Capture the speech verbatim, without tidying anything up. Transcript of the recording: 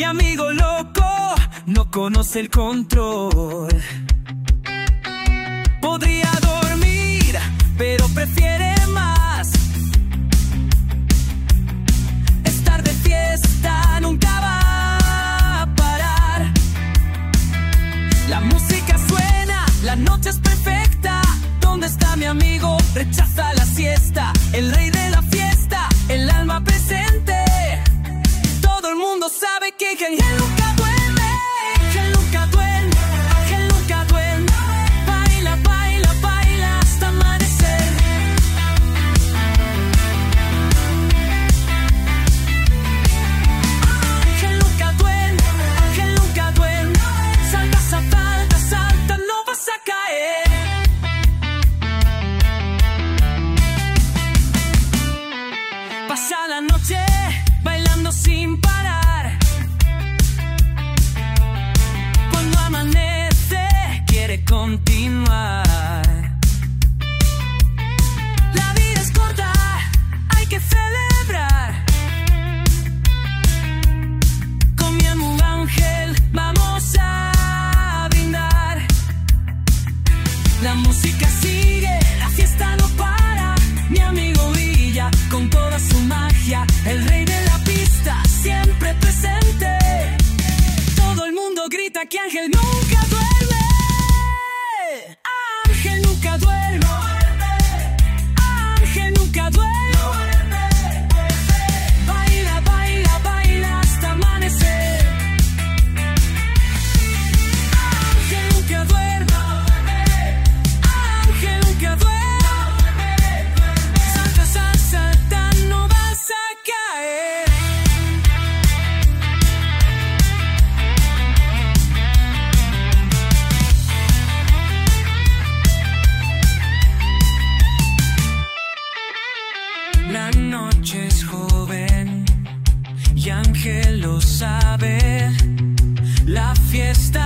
Mi amigo loco no conoce el control. Podría dormir, pero prefiere más estar de fiesta, nunca va a parar. La música suena, la noche es perfecta. ¿Dónde está mi amigo? Rechaza la siesta. El rey de la fiesta, el alma presente. Todo el mundo sabe que Ángel nunca duerme. Ángel nunca duerme. Ángel nunca duerme. Baila, baila, baila hasta amanecer. Ángel nunca duerme. Ángel nunca duerme. Salta, salta, salta, no vas a caer. Pasa la noche bailando sin parar. Cuando amanece quiere continuar. La vida es corta, hay que celebrar. Con mi amigo Ángel vamos a brindar. La música sigue, la fiesta no para. Mi amigo brilla con toda su magia. El rey de la pista siempre presente. Todo el mundo grita que Ángel nunca duerme. Ángel nunca duerme. Ángel nunca duerme. Baila, baila, baila hasta amanecer. Ángel nunca duerme. Ángel nunca duerme. Salta, salta, salta, no vas a caer. La noche es joven y Ángel lo sabe. La fiesta